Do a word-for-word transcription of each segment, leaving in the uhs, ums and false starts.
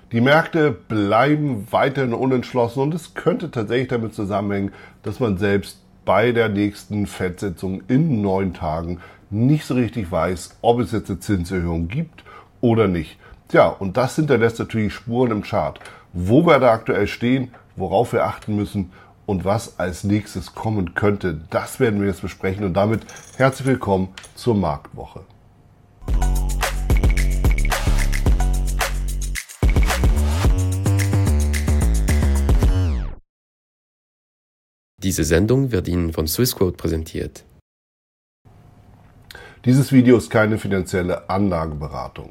Die Märkte bleiben weiterhin unentschlossen und es könnte tatsächlich damit zusammenhängen, dass man selbst bei der nächsten Fed-Sitzung in neun Tagen nicht so richtig weiß, ob es jetzt eine Zinserhöhung gibt oder nicht. Tja, und das hinterlässt natürlich Spuren im Chart. Wo wir da aktuell stehen, worauf wir achten müssen und was als nächstes kommen könnte, das werden wir jetzt besprechen. Und damit herzlich willkommen zur Marktwoche. Diese Sendung wird Ihnen von Swissquote präsentiert. Dieses Video ist keine finanzielle Anlageberatung.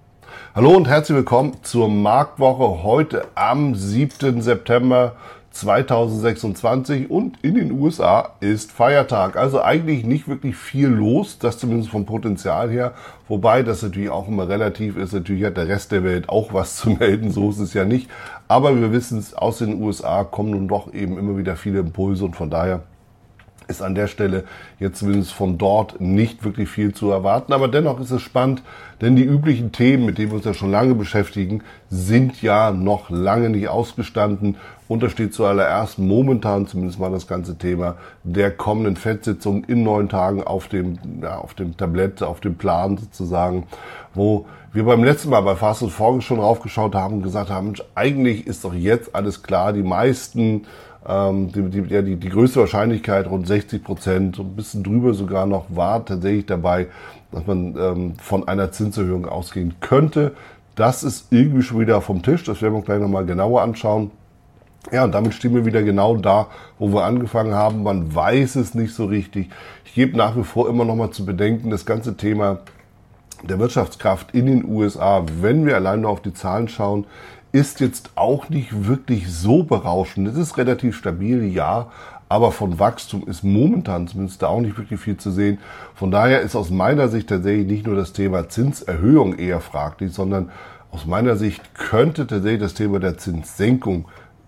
Hallo und herzlich willkommen zur Marktwoche heute am siebten September zweitausendsechsundzwanzig und in den U S A ist Feiertag. Also eigentlich nicht wirklich viel los, das zumindest vom Potenzial her. Wobei das natürlich auch immer relativ ist. Natürlich hat der Rest der Welt auch was zu melden, so ist es ja nicht. Aber wir wissen es, aus den U S A kommen nun doch eben immer wieder viele Impulse und von daher ist an der Stelle jetzt zumindest von dort nicht wirklich viel zu erwarten. Aber dennoch ist es spannend, denn die üblichen Themen, mit denen wir uns ja schon lange beschäftigen, sind ja noch lange nicht ausgestanden. Und da steht zuallererst momentan zumindest mal das ganze Thema der kommenden Fed-Sitzung in neun Tagen auf dem, ja, auf dem Tablett, auf dem Plan sozusagen, wo wir beim letzten Mal bei Fast and Furious schon raufgeschaut haben und gesagt haben, Mensch, eigentlich ist doch jetzt alles klar, die meisten Ähm, die, die, ja, die, die größte Wahrscheinlichkeit, rund sechzig Prozent, so ein bisschen drüber sogar noch, war tatsächlich dabei, dass man ähm, von einer Zinserhöhung ausgehen könnte. Das ist irgendwie schon wieder vom Tisch, das werden wir gleich nochmal genauer anschauen. Ja, und damit stehen wir wieder genau da, wo wir angefangen haben. Man weiß es nicht so richtig. Ich gebe nach wie vor immer nochmal zu bedenken, das ganze Thema der Wirtschaftskraft in den U S A, wenn wir allein nur auf die Zahlen schauen, ist jetzt auch nicht wirklich so berauschend. Es ist relativ stabil, ja, aber von Wachstum ist momentan zumindest da auch nicht wirklich viel zu sehen. Von daher ist aus meiner Sicht tatsächlich nicht nur das Thema Zinserhöhung eher fraglich, sondern aus meiner Sicht könnte tatsächlich das Thema der Zinssenkung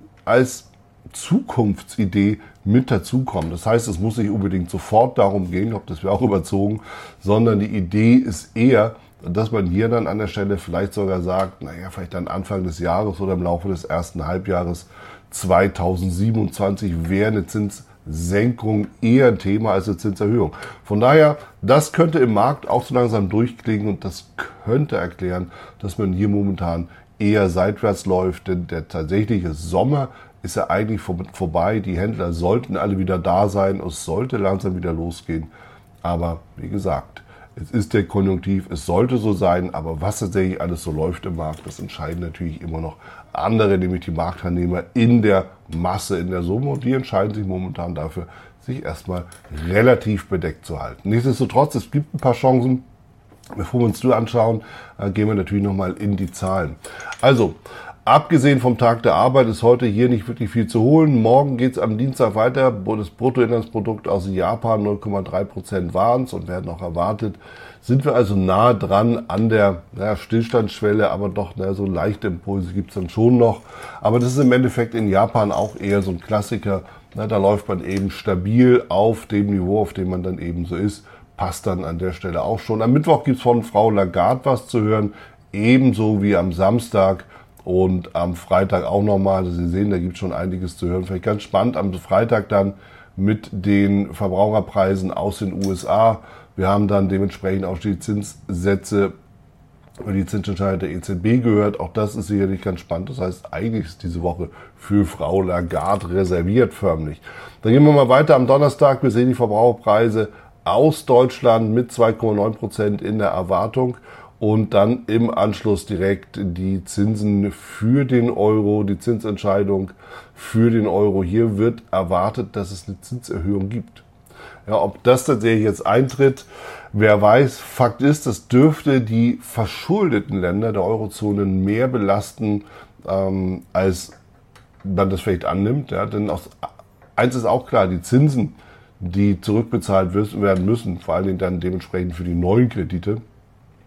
als Zukunftsidee mit dazukommen. Das heißt, es muss nicht unbedingt sofort darum gehen, ob das wäre auch überzogen, sondern die Idee ist eher, dass man hier dann an der Stelle vielleicht sogar sagt, naja, vielleicht dann Anfang des Jahres oder im Laufe des ersten Halbjahres zweitausendsiebenundzwanzig wäre eine Zinssenkung eher ein Thema als eine Zinserhöhung. Von daher, das könnte im Markt auch so langsam durchklingen und das könnte erklären, dass man hier momentan eher seitwärts läuft, denn der tatsächliche Sommer ist ja eigentlich vorbei. Die Händler sollten alle wieder da sein, es sollte langsam wieder losgehen. Aber wie gesagt, es ist der Konjunktiv, es sollte so sein, aber was tatsächlich alles so läuft im Markt, das entscheiden natürlich immer noch andere, nämlich die Marktteilnehmer in der Masse, in der Summe. Und die entscheiden sich momentan dafür, sich erstmal relativ bedeckt zu halten. Nichtsdestotrotz, es gibt ein paar Chancen. Bevor wir uns die anschauen, gehen wir natürlich nochmal in die Zahlen. Also, abgesehen vom Tag der Arbeit ist heute hier nicht wirklich viel zu holen. Morgen geht es am Dienstag weiter. Das Bruttoinlandsprodukt aus Japan null Komma drei Prozent waren es und werden auch erwartet. Sind wir also nahe dran an der naja, Stillstandsschwelle, aber doch naja, so leichte Impulse gibt es dann schon noch. Aber das ist im Endeffekt in Japan auch eher so ein Klassiker. Na, da läuft man eben stabil auf dem Niveau, auf dem man dann eben so ist. Passt dann an der Stelle auch schon. Am Mittwoch gibt es von Frau Lagarde was zu hören, ebenso wie am Samstag. Und am Freitag auch nochmal, also Sie sehen, da gibt es schon einiges zu hören. Vielleicht ganz spannend, am Freitag dann mit den Verbraucherpreisen aus den U S A. Wir haben dann dementsprechend auch die Zinssätze über die Zinsentscheidung der E Z B gehört. Auch das ist sicherlich ganz spannend. Das heißt, eigentlich ist diese Woche für Frau Lagarde reserviert förmlich. Dann gehen wir mal weiter am Donnerstag. Wir sehen die Verbraucherpreise aus Deutschland mit zwei Komma neun Prozent in der Erwartung. Und dann im Anschluss direkt die Zinsen für den Euro, die Zinsentscheidung für den Euro. Hier wird erwartet, dass es eine Zinserhöhung gibt. Ja, ob das tatsächlich jetzt eintritt, wer weiß. Fakt ist, das dürfte die verschuldeten Länder der Eurozone mehr belasten, ähm, als man das vielleicht annimmt. Ja, denn aus, eins ist auch klar, die Zinsen, die zurückbezahlt werden müssen, vor allen Dingen dann dementsprechend für die neuen Kredite,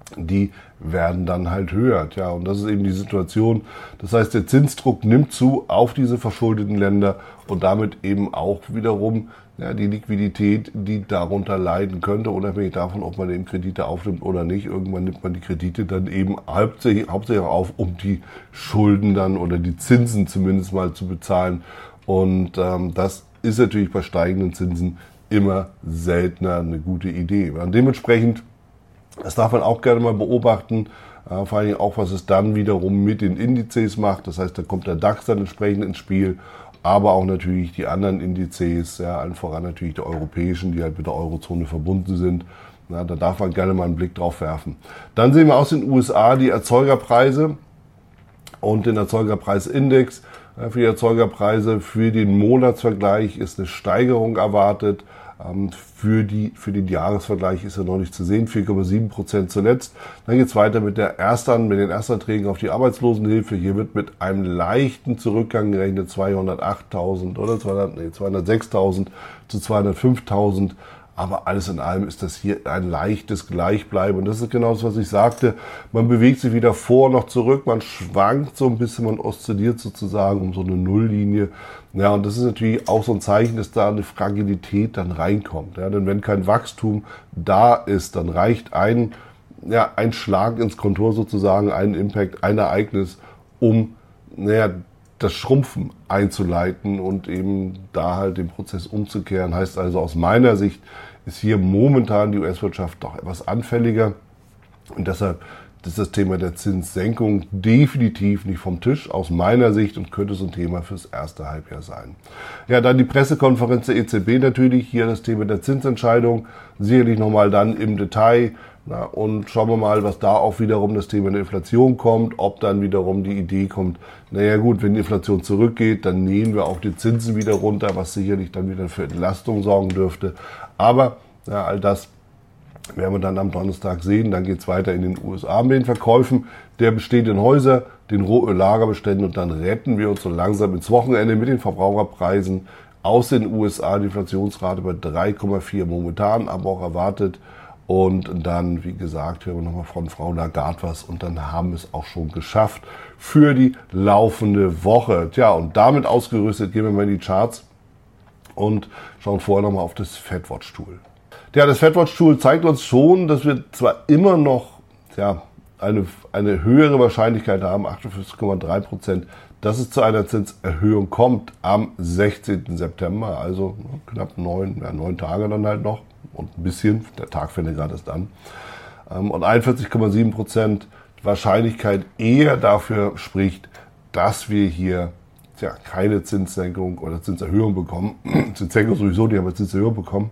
die werden dann halt höher. Ja, und das ist eben die Situation. Das heißt, der Zinsdruck nimmt zu auf diese verschuldeten Länder und damit eben auch wiederum ja, die Liquidität, die darunter leiden könnte, unabhängig davon, ob man eben Kredite aufnimmt oder nicht. Irgendwann nimmt man die Kredite dann eben hauptsächlich, hauptsächlich auf, um die Schulden dann oder die Zinsen zumindest mal zu bezahlen. Und ähm, das ist natürlich bei steigenden Zinsen immer seltener eine gute Idee. Und dementsprechend, das darf man auch gerne mal beobachten, äh, vor allem auch, was es dann wiederum mit den Indizes macht. Das heißt, da kommt der DAX dann entsprechend ins Spiel, aber auch natürlich die anderen Indizes, ja, allen voran natürlich die europäischen, die halt mit der Eurozone verbunden sind. Na, da darf man gerne mal einen Blick drauf werfen. Dann sehen wir aus den U S A die Erzeugerpreise und den Erzeugerpreisindex. Ja, für die Erzeugerpreise für den Monatsvergleich ist eine Steigerung erwartet. Für, die, für den Jahresvergleich ist er noch nicht zu sehen, vier Komma sieben Prozent zuletzt. Dann geht es weiter mit, der Erstern, mit den Erstanträgen auf die Arbeitslosenhilfe. Hier wird mit einem leichten Zurückgang gerechnet, zweihundertachttausend oder zweihundert, nee, zweihundertsechstausend zu zweihundertfünftausend. Aber alles in allem ist das hier ein leichtes Gleichbleiben. Und das ist genau das, was ich sagte. Man bewegt sich wieder vor, noch zurück. Man schwankt so ein bisschen, man oszilliert sozusagen um so eine Nulllinie. Ja, und das ist natürlich auch so ein Zeichen, dass da eine Fragilität dann reinkommt. Ja, denn wenn kein Wachstum da ist, dann reicht ein, ja, ein Schlag ins Kontor sozusagen, ein Impact, ein Ereignis, um, naja, das Schrumpfen einzuleiten und eben da halt den Prozess umzukehren. Heißt also, aus meiner Sicht ist hier momentan die U S-Wirtschaft doch etwas anfälliger und deshalb ist das Thema der Zinssenkung definitiv nicht vom Tisch aus meiner Sicht und könnte so ein Thema fürs erste Halbjahr sein. Ja, dann die Pressekonferenz der E Z B natürlich, hier das Thema der Zinsentscheidung, sicherlich nochmal dann im Detail. Na, und schauen wir mal, was da auch wiederum das Thema der Inflation kommt, ob dann wiederum die Idee kommt, naja gut, wenn die Inflation zurückgeht, dann nehmen wir auch die Zinsen wieder runter, was sicherlich dann wieder für Entlastung sorgen dürfte. Aber ja, all das werden wir dann am Donnerstag sehen. Dann geht es weiter in den U S A mit den Verkäufen der bestehenden Häuser, den Rohöllagerbeständen und dann retten wir uns so langsam ins Wochenende mit den Verbraucherpreisen aus den U S A. Die Inflationsrate bei drei Komma vier momentan, aber auch erwartet. Und dann, wie gesagt, hören wir nochmal von Frau Lagarde was und dann haben wir es auch schon geschafft für die laufende Woche. Tja, und damit ausgerüstet gehen wir mal in die Charts und schauen vorher nochmal auf das FedWatch-Tool. Ja, das FedWatch-Tool zeigt uns schon, dass wir zwar immer noch ja, eine, eine höhere Wahrscheinlichkeit haben, achtundfünfzig Komma drei Prozent, dass es zu einer Zinserhöhung kommt am sechzehnten September, also knapp neun, ja, neun Tage dann halt noch. Und ein bisschen, der Tag findet gerade erst an. Und einundvierzig Komma sieben Prozent Wahrscheinlichkeit eher dafür spricht, dass wir hier tja, keine Zinssenkung oder Zinserhöhung bekommen. Zinssenkung sowieso, die haben wir Zinserhöhung bekommen.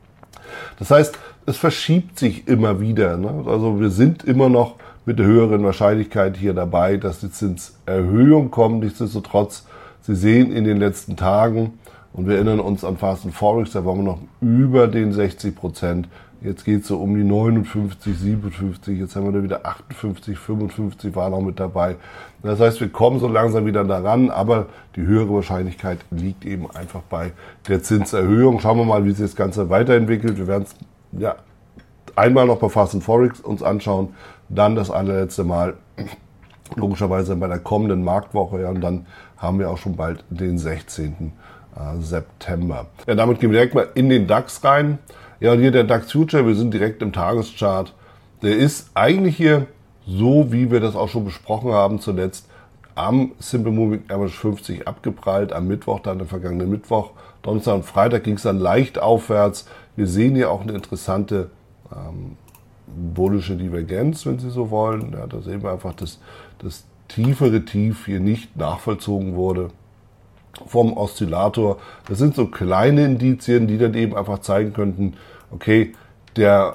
Das heißt, es verschiebt sich immer wieder. Ne? Also wir sind immer noch mit der höheren Wahrscheinlichkeit hier dabei, dass die Zinserhöhung kommt. Nichtsdestotrotz, Sie sehen in den letzten Tagen, und wir erinnern uns an Fast and Forex, da waren wir noch über den sechzig Prozent. Jetzt geht es so um die neunundfünfzig, siebenundfünfzig, jetzt haben wir da wieder achtundfünfzig, fünfundfünfzig war noch mit dabei. Das heißt, wir kommen so langsam wieder daran, aber die höhere Wahrscheinlichkeit liegt eben einfach bei der Zinserhöhung. Schauen wir mal, wie sich das Ganze weiterentwickelt. Wir werden es ja, einmal noch bei Fast and Forex uns anschauen, dann das allerletzte Mal logischerweise bei der kommenden Marktwoche, ja, und dann haben wir auch schon bald den sechzehnten September. Ja, damit gehen wir direkt mal in den DAX rein. Ja, und hier der DAX Future, wir sind direkt im Tageschart. Der ist eigentlich hier so, wie wir das auch schon besprochen haben zuletzt, am Simple Moving Average fünfzig abgeprallt, am Mittwoch, dann am vergangenen Mittwoch. Donnerstag und Freitag ging es dann leicht aufwärts. Wir sehen hier auch eine interessante ähm, bullische Divergenz, wenn Sie so wollen. Ja, da sehen wir einfach, dass das tiefere Tief hier nicht nachvollzogen wurde vom Oszillator. Das sind so kleine Indizien, die dann eben einfach zeigen könnten, okay, der,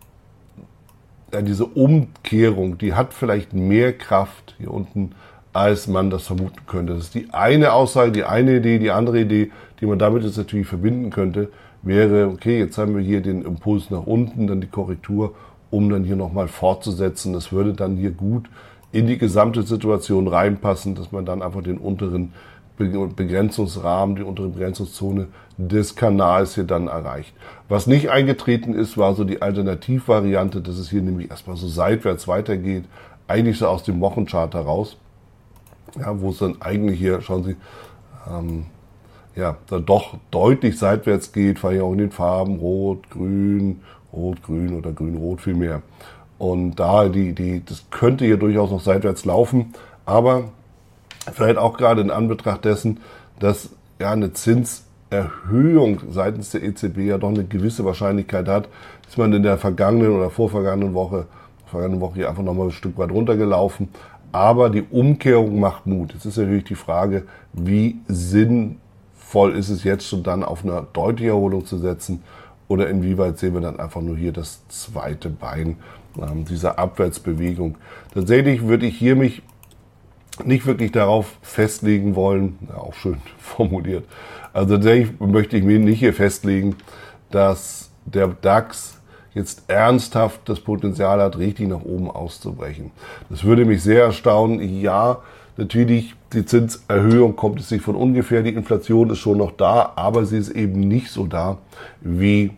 ja, diese Umkehrung, die hat vielleicht mehr Kraft hier unten, als man das vermuten könnte. Das ist die eine Aussage, die eine Idee. Die andere Idee, die man damit jetzt natürlich verbinden könnte, wäre, okay, jetzt haben wir hier den Impuls nach unten, dann die Korrektur, um dann hier nochmal fortzusetzen. Das würde dann hier gut in die gesamte Situation reinpassen, dass man dann einfach den unteren Begrenzungsrahmen, die untere Begrenzungszone des Kanals hier dann erreicht. Was nicht eingetreten ist, war so die Alternativvariante, dass es hier nämlich erstmal so seitwärts weitergeht, eigentlich so aus dem Wochenchart heraus, ja, wo es dann eigentlich hier, schauen Sie, ähm, ja, da doch deutlich seitwärts geht, vor allem auch in den Farben Rot, Grün, Rot, Grün oder Grün-Rot vielmehr. Und da, die, die, das könnte hier durchaus noch seitwärts laufen, aber vielleicht auch gerade in Anbetracht dessen, dass ja eine Zinserhöhung seitens der E Z B ja doch eine gewisse Wahrscheinlichkeit hat, ist man in der vergangenen oder vorvergangenen Woche, vergangenen Woche hier einfach nochmal ein Stück weit runtergelaufen. Aber die Umkehrung macht Mut. Jetzt ist natürlich die Frage, wie sinnvoll ist es jetzt schon dann auf eine deutliche Erholung zu setzen oder inwieweit sehen wir dann einfach nur hier das zweite Bein ähm, dieser Abwärtsbewegung. Tatsächlich würde ich hier mich nicht wirklich darauf festlegen wollen, ja, auch schön formuliert, also tatsächlich möchte ich mir nicht hier festlegen, dass der DAX jetzt ernsthaft das Potenzial hat, richtig nach oben auszubrechen. Das würde mich sehr erstaunen. Ja, natürlich, die Zinserhöhung kommt es nicht von ungefähr, die Inflation ist schon noch da, aber sie ist eben nicht so da wie,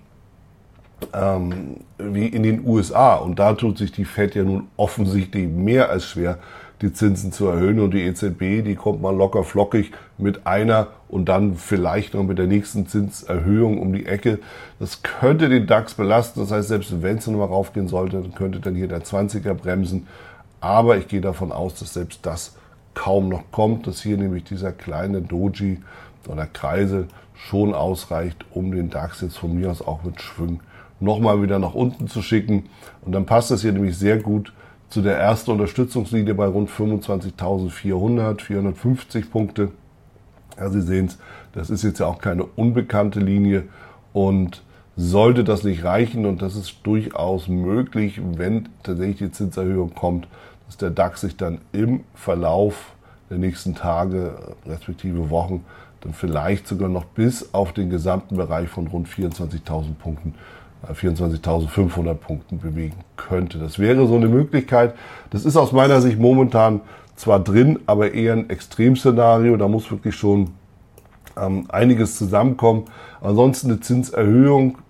ähm, wie in den U S A. Und da tut sich die Fed ja nun offensichtlich mehr als schwer, die Zinsen zu erhöhen. Und die E Z B, die kommt mal locker flockig mit einer und dann vielleicht noch mit der nächsten Zinserhöhung um die Ecke. Das könnte den DAX belasten. Das heißt, selbst wenn es nochmal raufgehen sollte, dann könnte dann hier der zwanziger bremsen. Aber ich gehe davon aus, dass selbst das kaum noch kommt, dass hier nämlich dieser kleine Doji oder Kreisel schon ausreicht, um den DAX jetzt von mir aus auch mit Schwung nochmal wieder nach unten zu schicken. Und dann passt das hier nämlich sehr gut zu der ersten Unterstützungslinie bei rund fünfundzwanzigtausendvierhundert, vierhundertfünfzig Punkte. Ja, Sie sehen es, das ist jetzt ja auch keine unbekannte Linie und sollte das nicht reichen, und das ist durchaus möglich, wenn tatsächlich die Zinserhöhung kommt, dass der DAX sich dann im Verlauf der nächsten Tage, respektive Wochen, dann vielleicht sogar noch bis auf den gesamten Bereich von rund vierundzwanzigtausend Punkten, vierundzwanzigtausendfünfhundert Punkten bewegen könnte. Das wäre so eine Möglichkeit. Das ist aus meiner Sicht momentan zwar drin, aber eher ein Extremszenario. Da muss wirklich schon ähm, einiges zusammenkommen. Ansonsten eine Zinserhöhung,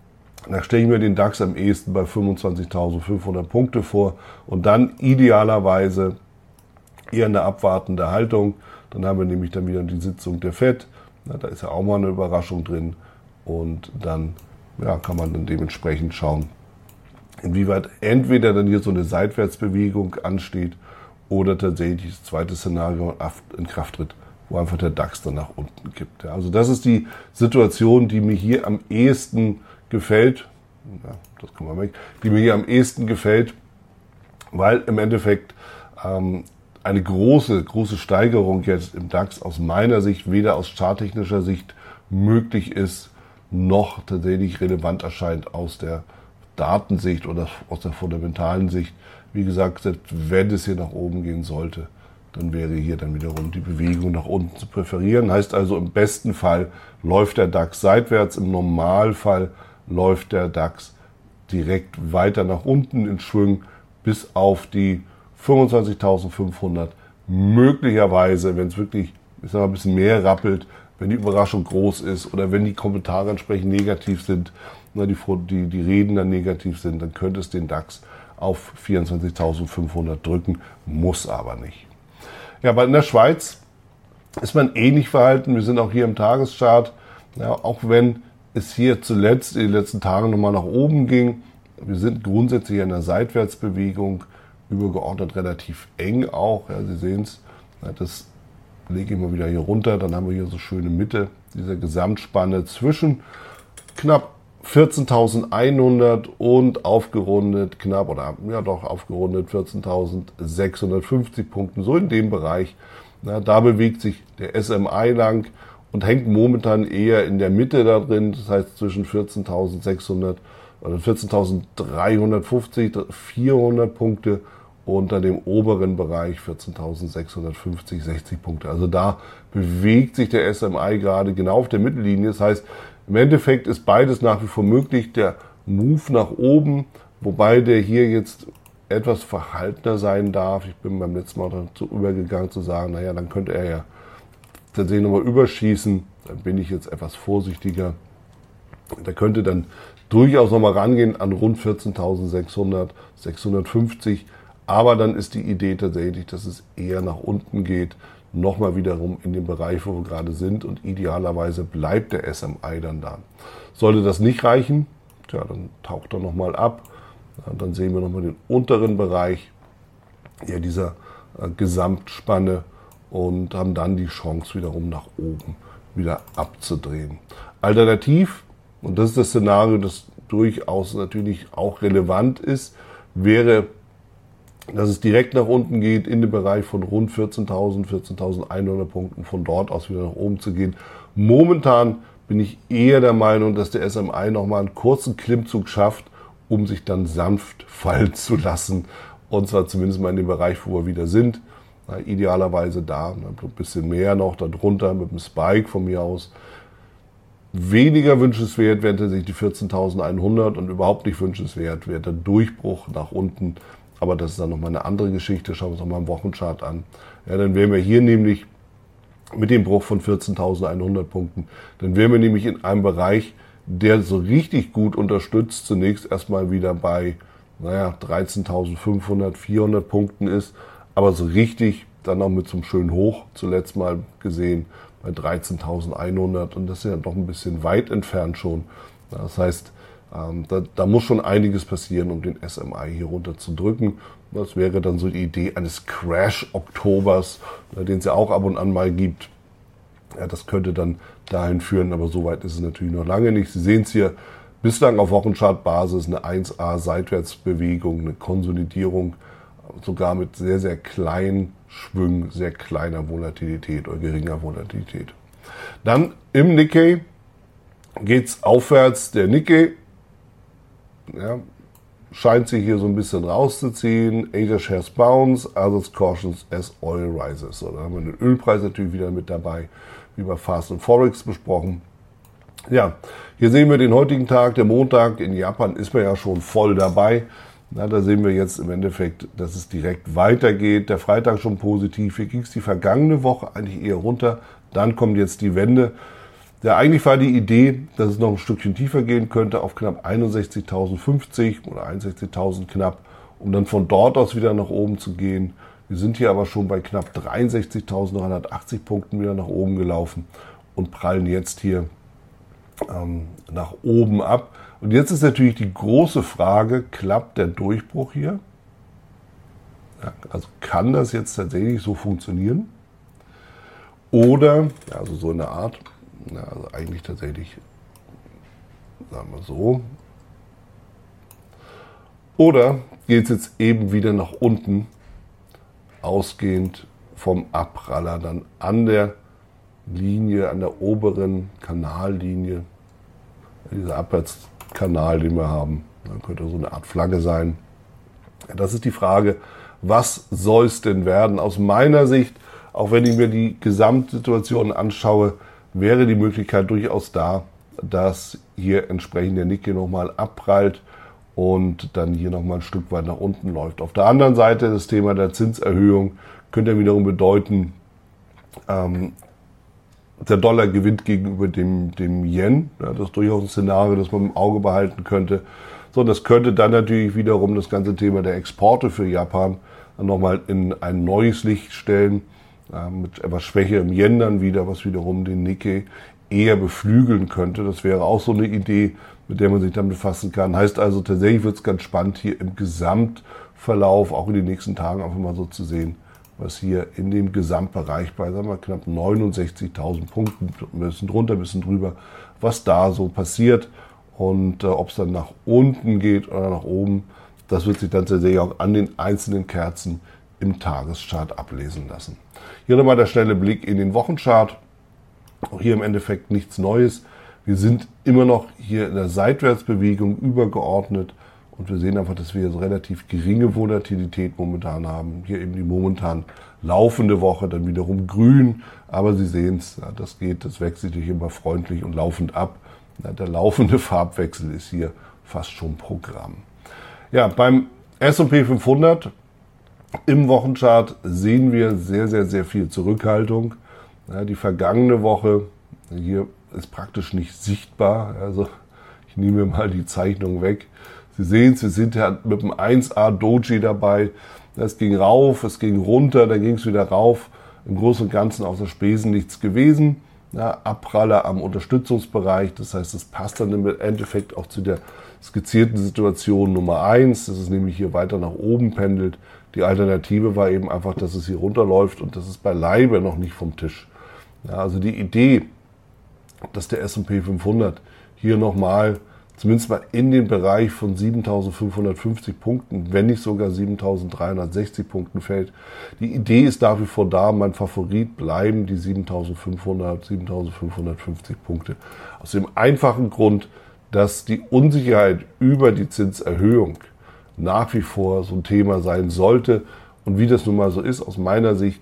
da stelle ich mir den DAX am ehesten bei fünfundzwanzigtausendfünfhundert Punkte vor und dann idealerweise eher eine abwartende Haltung. Dann haben wir nämlich dann wieder die Sitzung der Fed. Na, da ist ja auch mal eine Überraschung drin und dann ja, kann man dann dementsprechend schauen, inwieweit entweder dann hier so eine Seitwärtsbewegung ansteht oder tatsächlich das zweite Szenario in Kraft tritt, wo einfach der DAX dann nach unten kippt. Ja, also das ist die Situation, die mir hier am ehesten gefällt. Ja, das kann man weg. Die mir hier am ehesten gefällt, weil im Endeffekt ähm, eine große, große Steigerung jetzt im DAX aus meiner Sicht weder aus charttechnischer Sicht möglich ist, noch tatsächlich relevant erscheint aus der Datensicht oder aus der fundamentalen Sicht. Wie gesagt, selbst wenn es hier nach oben gehen sollte, dann wäre hier dann wiederum die Bewegung nach unten zu präferieren. Heißt also, im besten Fall läuft der DAX seitwärts, im Normalfall läuft der DAX direkt weiter nach unten in Schwung bis auf die fünfundzwanzigtausendfünfhundert. Möglicherweise, wenn es wirklich, ich sag mal, ein bisschen mehr rappelt, wenn die Überraschung groß ist oder wenn die Kommentare entsprechend negativ sind, die, die, die Reden dann negativ sind, dann könnte es den DAX auf vierundzwanzigtausendfünfhundert drücken, muss aber nicht. Ja, aber in der Schweiz ist man ähnlich verhalten. Wir sind auch hier im Tageschart, ja, auch wenn es hier zuletzt in den letzten Tagen nochmal nach oben ging. Wir sind grundsätzlich in einer Seitwärtsbewegung, übergeordnet relativ eng auch. Ja, Sie sehen es, ja, das lege ich mal wieder hier runter, dann haben wir hier so schöne Mitte dieser Gesamtspanne zwischen knapp vierzehntausendeinhundert und aufgerundet knapp, oder ja doch aufgerundet vierzehntausendsechshundertfünfzig Punkten, so in dem Bereich. Na, da bewegt sich der S M I lang und hängt momentan eher in der Mitte da drin, das heißt zwischen vierzehntausendsechshundert oder vierzehntausenddreihundertfünfzig, vierhundert Punkte, unter dem oberen Bereich vierzehntausendsechshundertfünfzig, sechzig Punkte. Also da bewegt sich der S M I gerade genau auf der Mittellinie. Das heißt, im Endeffekt ist beides nach wie vor möglich. Der Move nach oben, wobei der hier jetzt etwas verhaltener sein darf. Ich bin beim letzten Mal dazu übergegangen zu sagen, naja, dann könnte er ja tatsächlich nochmal überschießen, dann bin ich jetzt etwas vorsichtiger. Da könnte dann durchaus nochmal rangehen an rund vierzehntausendsechshundert, sechshundertfünfzig. Aber dann ist die Idee tatsächlich, dass es eher nach unten geht, nochmal wiederum in dem Bereich, wo wir gerade sind. Und idealerweise bleibt der S M I dann da. Sollte das nicht reichen, tja, dann taucht er nochmal ab. Ja, dann sehen wir nochmal den unteren Bereich ja, dieser äh, Gesamtspanne und haben dann die Chance wiederum nach oben wieder abzudrehen. Alternativ, und das ist das Szenario, das durchaus natürlich auch relevant ist, wäre, dass es direkt nach unten geht in den Bereich von rund vierzehntausend, vierzehntausendeinhundert Punkten, von dort aus wieder nach oben zu gehen. Momentan bin ich eher der Meinung, dass der S M I nochmal einen kurzen Klimmzug schafft, um sich dann sanft fallen zu lassen. Und zwar zumindest mal in dem Bereich, wo wir wieder sind. Na, idealerweise da, ein bisschen mehr noch darunter mit dem Spike von mir aus. Weniger wünschenswert wäre tatsächlich die vierzehntausendeinhundert und überhaupt nicht wünschenswert wäre der Durchbruch nach unten. Aber das ist dann nochmal eine andere Geschichte. Schauen wir uns nochmal im Wochenchart an. Ja, dann wären wir hier nämlich mit dem Bruch von vierzehntausendeinhundert Punkten, dann wären wir nämlich in einem Bereich, der so richtig gut unterstützt, zunächst erstmal wieder bei naja, dreizehntausendfünfhundert, vierhundert Punkten ist, aber so richtig dann auch mit so einem schönen Hoch zuletzt mal gesehen bei dreizehntausendeinhundert und das ist ja doch ein bisschen weit entfernt schon. Das heißt, ähm, da, da muss schon einiges passieren, um den S M I hier runter zu drücken. Das wäre dann so die Idee eines Crash-Oktobers, den es ja auch ab und an mal gibt. Ja, das könnte dann dahin führen, aber so weit ist es natürlich noch lange nicht. Sie sehen es hier bislang auf Wochenchartbasis, eine eins A Seitwärtsbewegung, eine Konsolidierung, sogar mit sehr, sehr kleinen Schwüngen, sehr kleiner Volatilität oder geringer Volatilität. Dann im Nikkei geht es aufwärts. Der Nikkei ja, scheint sich hier so ein bisschen rauszuziehen. Asia Shares Bounce, Others Cautions as Oil Rises. So, da haben wir den Ölpreis natürlich wieder mit dabei, wie bei Fast and Forex besprochen. Ja, hier sehen wir den heutigen Tag, der Montag. In Japan ist man ja schon voll dabei. Na, da sehen wir jetzt im Endeffekt, dass es direkt weitergeht. Der Freitag schon positiv. Hier ging es die vergangene Woche eigentlich eher runter. Dann kommt jetzt die Wende. Ja, eigentlich war die Idee, dass es noch ein Stückchen tiefer gehen könnte auf knapp einundsechzigtausendfünfzig oder einundsechzigtausend knapp, um dann von dort aus wieder nach oben zu gehen. Wir sind hier aber schon bei knapp dreiundsechzigtausenddreihundertachtzig Punkten wieder nach oben gelaufen und prallen jetzt hier ähm, nach oben ab. Und jetzt ist natürlich die große Frage, klappt der Durchbruch hier? Ja, also kann das jetzt tatsächlich so funktionieren? Oder, ja, also so in der Art, ja, also eigentlich tatsächlich, sagen wir so. Oder geht es jetzt eben wieder nach unten, ausgehend vom Abpraller dann an der Linie, an der oberen Kanallinie, dieser Abwärtskanal, den wir haben, dann könnte so eine Art Flagge sein. Ja, das ist die Frage, was soll es denn werden? Aus meiner Sicht, auch wenn ich mir die Gesamtsituation anschaue, wäre die Möglichkeit durchaus da, dass hier entsprechend der Nikkei nochmal abprallt und dann hier nochmal ein Stück weit nach unten läuft. Auf der anderen Seite das Thema der Zinserhöhung könnte wiederum bedeuten, ähm, der Dollar gewinnt gegenüber dem, dem Yen. Ja, das ist durchaus ein Szenario, das man im Auge behalten könnte. So, das könnte dann natürlich wiederum das ganze Thema der Exporte für Japan nochmal in ein neues Licht stellen. Mit etwas schwächerem Yen dann wieder, was wiederum den Nikkei eher beflügeln könnte. Das wäre auch so eine Idee, mit der man sich dann befassen kann. Heißt also, tatsächlich wird es ganz spannend, hier im Gesamtverlauf, auch in den nächsten Tagen einfach mal so zu sehen, was hier in dem Gesamtbereich bei, sagen wir, knapp neunundsechzigtausend Punkten, ein bisschen drunter, ein bisschen drüber, was da so passiert und äh, ob es dann nach unten geht oder nach oben, das wird sich dann tatsächlich auch an den einzelnen Kerzen im Tageschart ablesen lassen. Hier nochmal der schnelle Blick in den Wochenchart. Auch hier im Endeffekt nichts Neues. Wir sind immer noch hier in der Seitwärtsbewegung übergeordnet und wir sehen einfach, dass wir so relativ geringe Volatilität momentan haben. Hier eben die momentan laufende Woche, dann wiederum grün, aber Sie sehen es, das geht, das wechselt sich immer freundlich und laufend ab. Der laufende Farbwechsel ist hier fast schon Programm. Ja, beim S und P fünfhundert im Wochenchart sehen wir sehr, sehr, sehr viel Zurückhaltung. Ja, die vergangene Woche, hier ist praktisch nicht sichtbar, also ich nehme mal die Zeichnung weg. Sie sehen es, wir sind ja mit dem eins A Doji dabei. Es ging rauf, es ging runter, dann ging es wieder rauf. Im Großen und Ganzen außer Spesen nichts gewesen. Ja, Abpraller am Unterstützungsbereich, das heißt, es passt dann im Endeffekt auch zu der skizzierten Situation Nummer eins, dass es nämlich hier weiter nach oben pendelt. Die Alternative war eben einfach, dass es hier runterläuft und das ist beileibe noch nicht vom Tisch. Ja, also die Idee, dass der S und P fünfhundert hier nochmal zumindest mal in den Bereich von siebentausendfünfhundertfünfzig Punkten, wenn nicht sogar siebentausenddreihundertsechzig Punkten fällt. Die Idee ist nach wie vor da, mein Favorit bleiben die siebentausendfünfhundert, siebentausendfünfhundertfünfzig Punkte. Aus dem einfachen Grund, dass die Unsicherheit über die Zinserhöhung nach wie vor so ein Thema sein sollte. Und wie das nun mal so ist, aus meiner Sicht,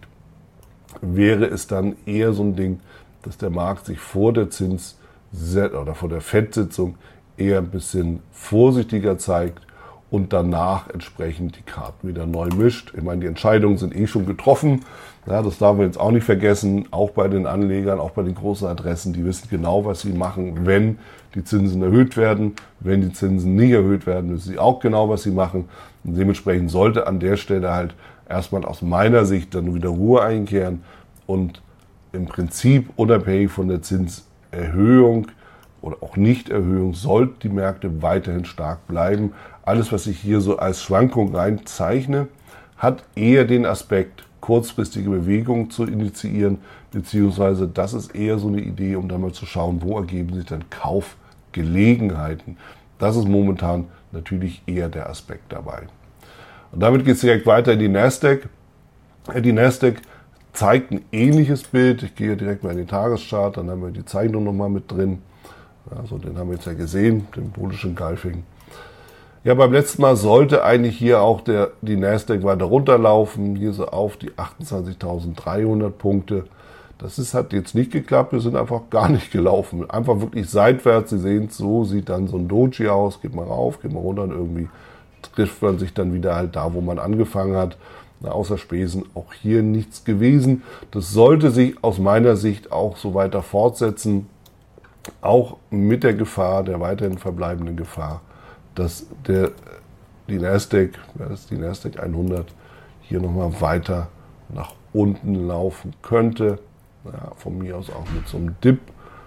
wäre es dann eher so ein Ding, dass der Markt sich vor der Zins- oder vor der Fed-Sitzung eher ein bisschen vorsichtiger zeigt und danach entsprechend die Karten wieder neu mischt. Ich meine, die Entscheidungen sind eh schon getroffen. Ja, das darf man jetzt auch nicht vergessen, auch bei den Anlegern, auch bei den großen Adressen, die wissen genau, was sie machen, wenn die Zinsen erhöht werden. Wenn die Zinsen nicht erhöht werden, wissen sie auch genau, was sie machen. Und dementsprechend sollte an der Stelle halt erstmal aus meiner Sicht dann wieder Ruhe einkehren und im Prinzip unabhängig von der Zinserhöhung oder auch Nichterhöhung sollten die Märkte weiterhin stark bleiben. Alles, was ich hier so als Schwankung reinzeichne, hat eher den Aspekt, kurzfristige Bewegungen zu initiieren, beziehungsweise das ist eher so eine Idee, um dann mal zu schauen, wo ergeben sich dann Kaufgelegenheiten. Das ist momentan natürlich eher der Aspekt dabei. Und damit geht es direkt weiter in die Nasdaq. Die Nasdaq zeigt ein ähnliches Bild. Ich gehe direkt mal in den Tageschart, dann haben wir die Zeichnung nochmal mit drin. Also den haben wir jetzt ja gesehen, den bullischen Engulfing. Ja, beim letzten Mal sollte eigentlich hier auch der, die Nasdaq weiter runterlaufen. Hier so auf die achtundzwanzigtausenddreihundert Punkte. Das ist, hat jetzt nicht geklappt, wir sind einfach gar nicht gelaufen. Einfach wirklich seitwärts. Sie sehen es, so sieht dann so ein Doji aus. Geht mal rauf, geht mal runter und irgendwie trifft man sich dann wieder halt da, wo man angefangen hat. Na, außer Spesen auch hier nichts gewesen. Das sollte sich aus meiner Sicht auch so weiter fortsetzen. Auch mit der Gefahr, der weiterhin verbleibenden Gefahr, dass der, die Nasdaq, das ist die Nasdaq hundert, hier nochmal weiter nach unten laufen könnte. Ja, von mir aus auch mit so einem Dip,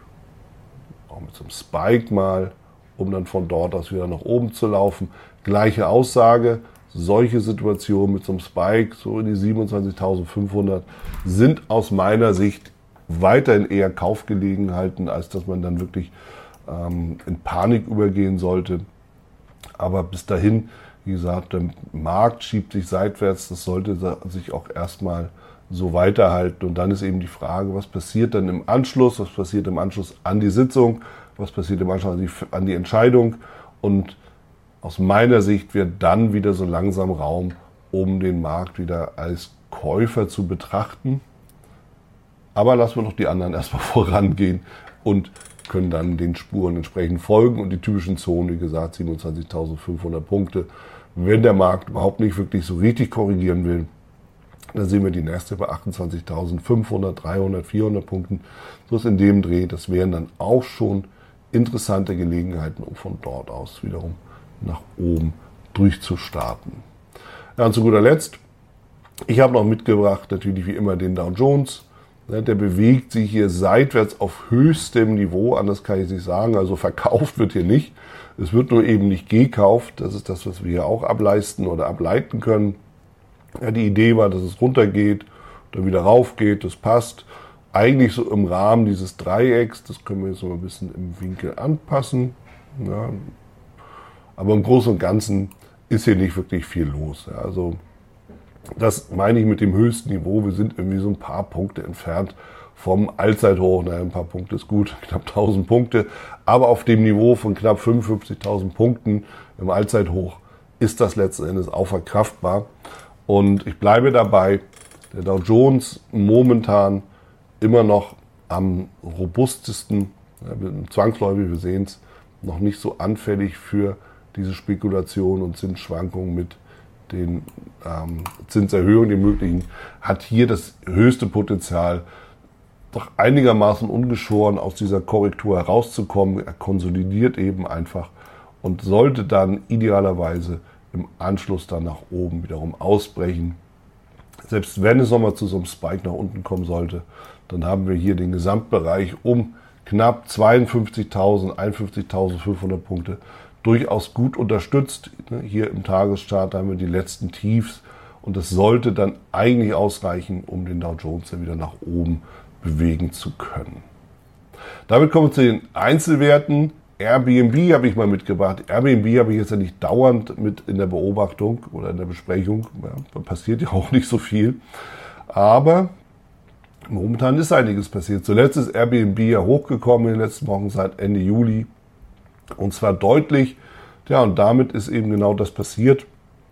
auch mit so einem Spike mal, um dann von dort aus wieder nach oben zu laufen. Gleiche Aussage, solche Situationen mit so einem Spike, so in die siebenundzwanzigtausendfünfhundert, sind aus meiner Sicht weiterhin eher Kaufgelegenheiten, als dass man dann wirklich ähm, in Panik übergehen sollte. Aber bis dahin, wie gesagt, der Markt schiebt sich seitwärts, das sollte sich auch erstmal so weiterhalten. Und dann ist eben die Frage, was passiert dann im Anschluss, was passiert im Anschluss an die Sitzung, was passiert im Anschluss an die, an die Entscheidung. Und aus meiner Sicht wird dann wieder so langsam Raum, um den Markt wieder als Käufer zu betrachten. Aber lassen wir doch die anderen erstmal vorangehen und können dann den Spuren entsprechend folgen. Und die typischen Zonen, wie gesagt, siebenundzwanzigtausendfünfhundert Punkte. Wenn der Markt überhaupt nicht wirklich so richtig korrigieren will, dann sehen wir die nächste bei achtundzwanzigtausendfünfhundert, dreihundert, vierhundert Punkten. So ist in dem Dreh, das wären dann auch schon interessante Gelegenheiten, um von dort aus wiederum nach oben durchzustarten. Ja, und zu guter Letzt, ich habe noch mitgebracht, natürlich wie immer den Dow Jones. Der bewegt sich hier seitwärts auf höchstem Niveau, anders kann ich nicht sagen, also verkauft wird hier nicht. Es wird nur eben nicht gekauft, das ist das, was wir hier auch ableisten oder ableiten können. Ja, die Idee war, dass es runtergeht, dann wieder raufgeht, das passt. Eigentlich so im Rahmen dieses Dreiecks, das können wir jetzt noch ein bisschen im Winkel anpassen. Ja. Aber im Großen und Ganzen ist hier nicht wirklich viel los. Ja. Also das meine ich mit dem höchsten Niveau. Wir sind irgendwie so ein paar Punkte entfernt vom Allzeithoch. Naja, ein paar Punkte ist gut, knapp tausend Punkte. Aber auf dem Niveau von knapp fünfundfünfzigtausend Punkten im Allzeithoch ist das letzten Endes auch verkraftbar. Und ich bleibe dabei, der Dow Jones momentan immer noch am robustesten, ja, zwangsläufig, wir sehen es, noch nicht so anfällig für diese Spekulation und Zinsschwankungen mit den ähm, Zinserhöhungen, den möglichen, hat hier das höchste Potenzial, doch einigermaßen ungeschoren aus dieser Korrektur herauszukommen. Er konsolidiert eben einfach und sollte dann idealerweise im Anschluss dann nach oben wiederum ausbrechen. Selbst wenn es nochmal zu so einem Spike nach unten kommen sollte, dann haben wir hier den Gesamtbereich um knapp zweiundfünfzigtausend, einundfünfzigtausendfünfhundert Punkte durchaus gut unterstützt. Hier im Tageschart haben wir die letzten Tiefs und das sollte dann eigentlich ausreichen, um den Dow Jones wieder nach oben bewegen zu können. Damit kommen wir zu den Einzelwerten. Airbnb habe ich mal mitgebracht. Airbnb habe ich jetzt ja nicht dauernd mit in der Beobachtung oder in der Besprechung. Ja, da passiert ja auch nicht so viel. Aber momentan ist einiges passiert. Zuletzt ist Airbnb ja hochgekommen in den letzten Wochen seit Ende Juli. Und zwar deutlich. Ja, und damit ist eben genau das passiert,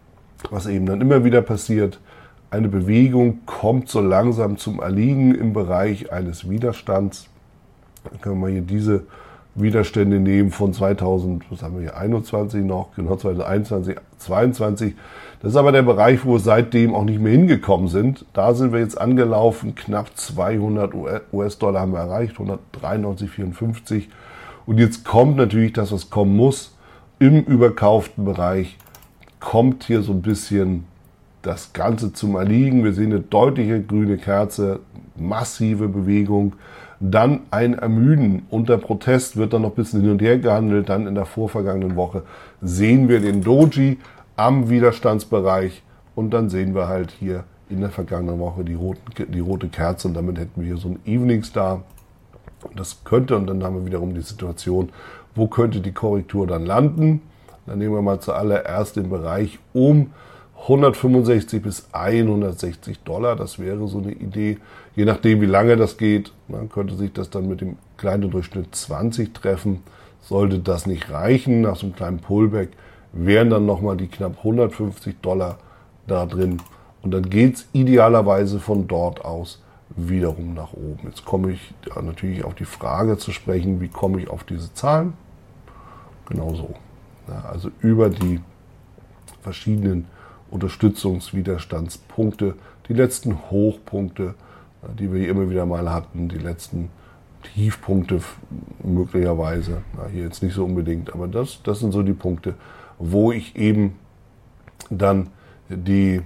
was eben dann immer wieder passiert. Eine Bewegung kommt so langsam zum Erliegen im Bereich eines Widerstands. Dann können wir hier diese Widerstände nehmen von zweitausend, was haben wir hier, einundzwanzig noch, genau zweitausendeinundzwanzig, zweiundzwanzig. Das ist aber der Bereich, wo wir seitdem auch nicht mehr hingekommen sind. Da sind wir jetzt angelaufen, knapp zweihundert U S-Dollar haben wir erreicht, hundertdreiundneunzig Komma vierundfünfzig. Und jetzt kommt natürlich das, was kommen muss. Im überkauften Bereich kommt hier so ein bisschen das Ganze zum Erliegen. Wir sehen eine deutliche grüne Kerze, massive Bewegung. Dann ein Ermüden. Unter Protest wird dann noch ein bisschen hin und her gehandelt. Dann in der vorvergangenen Woche sehen wir den Doji am Widerstandsbereich. Und dann sehen wir halt hier in der vergangenen Woche die, roten, die rote Kerze. Und damit hätten wir hier so ein Evening Star. Und das könnte, und dann haben wir wiederum die Situation, wo könnte die Korrektur dann landen? Dann nehmen wir mal zuallererst den Bereich um hundertfünfundsechzig bis hundertsechzig Dollar, das wäre so eine Idee. Je nachdem, wie lange das geht, dann könnte sich das dann mit dem kleinen Durchschnitt zwanzig treffen. Sollte das nicht reichen, nach so einem kleinen Pullback, wären dann nochmal die knapp hundertfünfzig Dollar da drin. Und dann geht es idealerweise von dort aus wiederum nach oben. Jetzt komme ich natürlich auf die Frage zu sprechen, wie komme ich auf diese Zahlen? Genau so. Ja, also über die verschiedenen Unterstützungswiderstandspunkte, die letzten Hochpunkte, die wir hier immer wieder mal hatten, die letzten Tiefpunkte möglicherweise, na, hier jetzt nicht so unbedingt, aber das, das sind so die Punkte, wo ich eben dann die,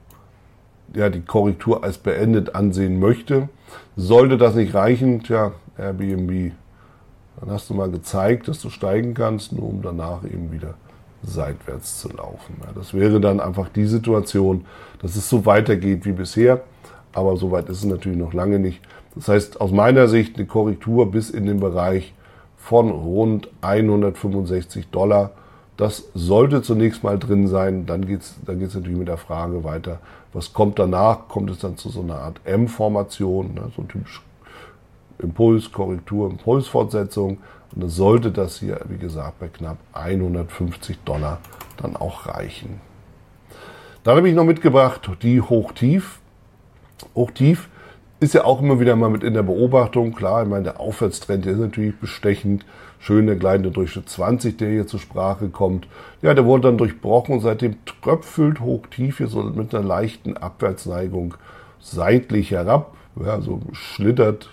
ja, die Korrektur als beendet ansehen möchte. Sollte das nicht reichen, tja, Airbnb, dann hast du mal gezeigt, dass du steigen kannst, nur um danach eben wieder seitwärts zu laufen. Ja, das wäre dann einfach die Situation, dass es so weitergeht wie bisher, aber so weit ist es natürlich noch lange nicht. Das heißt, aus meiner Sicht eine Korrektur bis in den Bereich von rund hundertfünfundsechzig Dollar. Das sollte zunächst mal drin sein. Dann geht es dann geht's natürlich mit der Frage weiter, was kommt danach? Kommt es dann zu so einer Art M-Formation, ne, so ein typisch Impuls, Korrektur, Impulsfortsetzung. Und dann sollte das hier, wie gesagt, bei knapp hundertfünfzig Dollar dann auch reichen. Dann habe ich noch mitgebracht die Hochtief. Hochtief ist ja auch immer wieder mal mit in der Beobachtung. Klar, ich meine, der Aufwärtstrend der ist natürlich bestechend. Schön der gleitende Durchschnitt zwanzig, der hier zur Sprache kommt. Ja, der wurde dann durchbrochen und seitdem tröpfelt Hochtief hier so mit einer leichten Abwärtsneigung seitlich herab. Ja, so schlittert,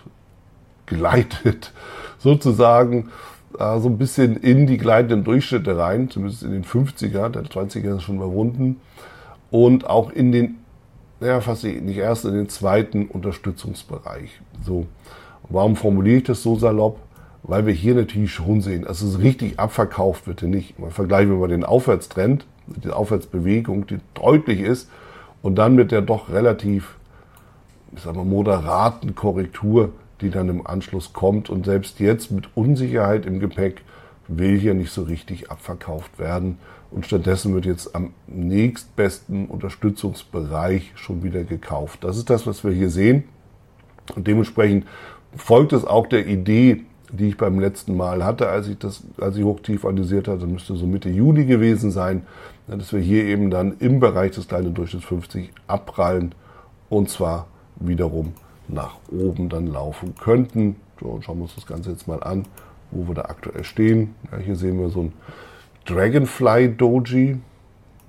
gleitet sozusagen äh, so ein bisschen in die gleitenden Durchschnitte rein, zumindest in den fünfziger, der zwanziger ist schon überwunden, und auch in den, naja, fast nicht erst in den zweiten Unterstützungsbereich. So, warum formuliere ich das so salopp? Weil wir hier natürlich schon sehen, dass es richtig abverkauft wird, nicht. Mal vergleichen wir mal den Aufwärtstrend, die Aufwärtsbewegung, die deutlich ist, und dann mit der doch relativ, ich sag mal, moderaten Korrektur, die dann im Anschluss kommt. Und selbst jetzt mit Unsicherheit im Gepäck will hier nicht so richtig abverkauft werden. Und stattdessen wird jetzt am nächstbesten Unterstützungsbereich schon wieder gekauft. Das ist das, was wir hier sehen. Und dementsprechend folgt es auch der Idee, die ich beim letzten Mal hatte, als ich das, als ich Hochtief analysiert hatte, das müsste so Mitte Juni gewesen sein, dass wir hier eben dann im Bereich des kleinen Durchschnitts fünfzig abprallen und zwar wiederum nach oben dann laufen könnten. So, schauen wir uns das Ganze jetzt mal an, wo wir da aktuell stehen. Ja, hier sehen wir so ein Dragonfly Doji,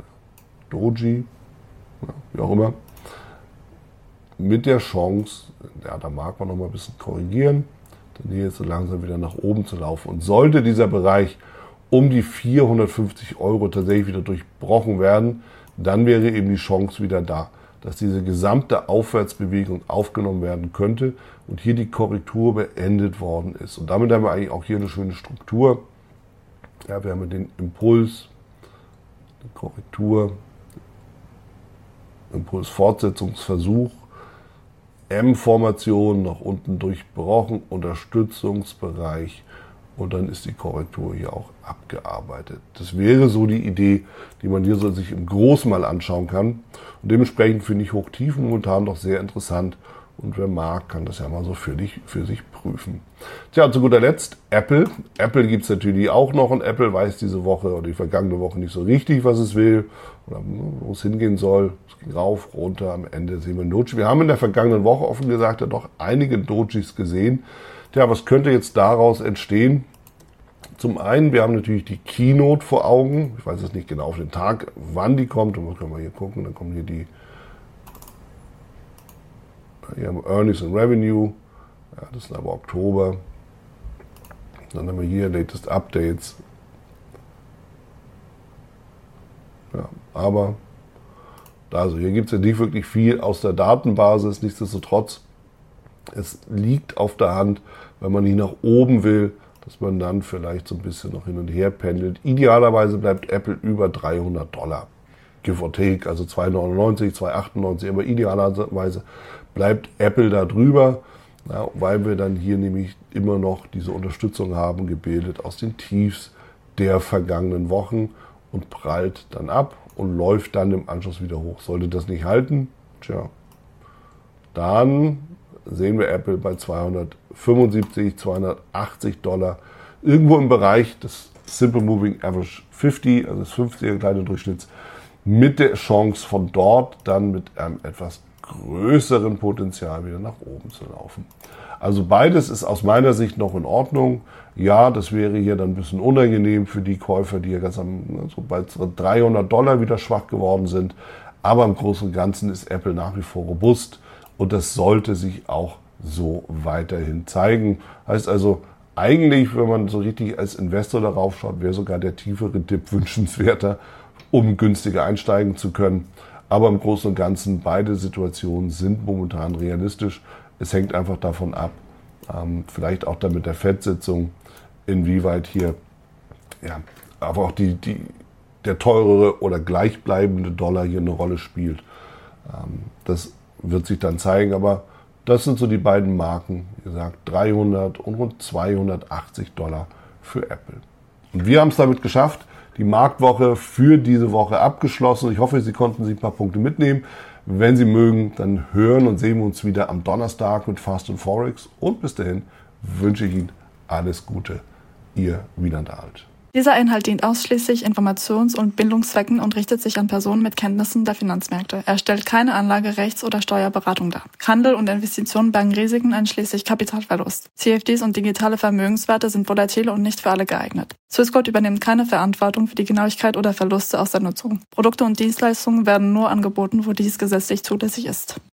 Doji, ja, wie auch immer, mit der Chance, ja, da mag man noch mal ein bisschen korrigieren. Dann hier jetzt so langsam wieder nach oben zu laufen. Und sollte dieser Bereich um die vierhundertfünfzig Euro tatsächlich wieder durchbrochen werden, dann wäre eben die Chance wieder da, dass diese gesamte Aufwärtsbewegung aufgenommen werden könnte und hier die Korrektur beendet worden ist. Und damit haben wir eigentlich auch hier eine schöne Struktur. Ja, wir haben den Impuls, die Korrektur, Impulsfortsetzungsversuch, M-Formation nach unten durchbrochen, Unterstützungsbereich und dann ist die Korrektur hier auch abgearbeitet. Das wäre so die Idee, die man hier so sich im Großen mal anschauen kann. Und dementsprechend finde ich Hochtief momentan doch sehr interessant. Und wer mag, kann das ja mal so für, dich, für sich prüfen. Tja, und zu guter Letzt Apple. Apple gibt es natürlich auch noch und Apple weiß diese Woche oder die vergangene Woche nicht so richtig, was es will oder wo es hingehen soll. Es ging rauf, runter, am Ende sehen wir ein Doji. Wir haben in der vergangenen Woche offen gesagt ja doch einige Dojis gesehen. Tja, was könnte jetzt daraus entstehen? Zum einen, wir haben natürlich die Keynote vor Augen. Ich weiß jetzt nicht genau auf den Tag, wann die kommt. Und wir können mal hier gucken, dann kommen hier die Hier haben wir Earnings and Revenue, ja, das ist aber Oktober. Dann haben wir hier Latest Updates. Ja, aber also hier gibt es ja nicht wirklich viel aus der Datenbasis. Nichtsdestotrotz, es liegt auf der Hand, wenn man nicht nach oben will, dass man dann vielleicht so ein bisschen noch hin und her pendelt. Idealerweise bleibt Apple über dreihundert Dollar. Give or take, also zwei neunundneunzig, zwei achtundneunzig, aber idealerweise bleibt Apple da drüber, ja, weil wir dann hier nämlich immer noch diese Unterstützung haben, gebildet aus den Tiefs der vergangenen Wochen und prallt dann ab und läuft dann im Anschluss wieder hoch. Sollte das nicht halten, tja, dann sehen wir Apple bei zweihundertfünfundsiebzig, zweihundertachtzig Dollar, irgendwo im Bereich des Simple Moving Average fünfzig, also des fünfziger kleinen Durchschnitts, mit der Chance von dort dann mit einem etwas größeren Potenzial wieder nach oben zu laufen. Also beides ist aus meiner Sicht noch in Ordnung. Ja, das wäre hier dann ein bisschen unangenehm für die Käufer, die ja ganz am, so bei dreihundert Dollar wieder schwach geworden sind. Aber im Großen und Ganzen ist Apple nach wie vor robust und das sollte sich auch so weiterhin zeigen. Heißt also, eigentlich, wenn man so richtig als Investor darauf schaut, wäre sogar der tiefere Dip wünschenswerter, um günstiger einsteigen zu können. Aber im Großen und Ganzen, beide Situationen sind momentan realistisch. Es hängt einfach davon ab, ähm, vielleicht auch dann mit der Fed-Sitzung, inwieweit hier ja, aber auch die, die, der teurere oder gleichbleibende Dollar hier eine Rolle spielt. Ähm, das wird sich dann zeigen, aber das sind so die beiden Marken, wie gesagt, dreihundert und rund zweihundertachtzig Dollar für Apple. Und wir haben es damit geschafft, die Marktwoche für diese Woche abgeschlossen. Ich hoffe, Sie konnten sich ein paar Punkte mitnehmen. Wenn Sie mögen, dann hören und sehen wir uns wieder am Donnerstag mit Fast and Forex. Und bis dahin wünsche ich Ihnen alles Gute. Ihr Wieland Alt. Dieser Inhalt dient ausschließlich Informations- und Bildungszwecken und richtet sich an Personen mit Kenntnissen der Finanzmärkte. Er stellt keine Anlage-, Rechts- oder Steuerberatung dar. Handel und Investitionen bergen Risiken einschließlich Kapitalverlust. C F Ds und digitale Vermögenswerte sind volatil und nicht für alle geeignet. Swissquote übernimmt keine Verantwortung für die Genauigkeit oder Verluste aus der Nutzung. Produkte und Dienstleistungen werden nur angeboten, wo dies gesetzlich zulässig ist.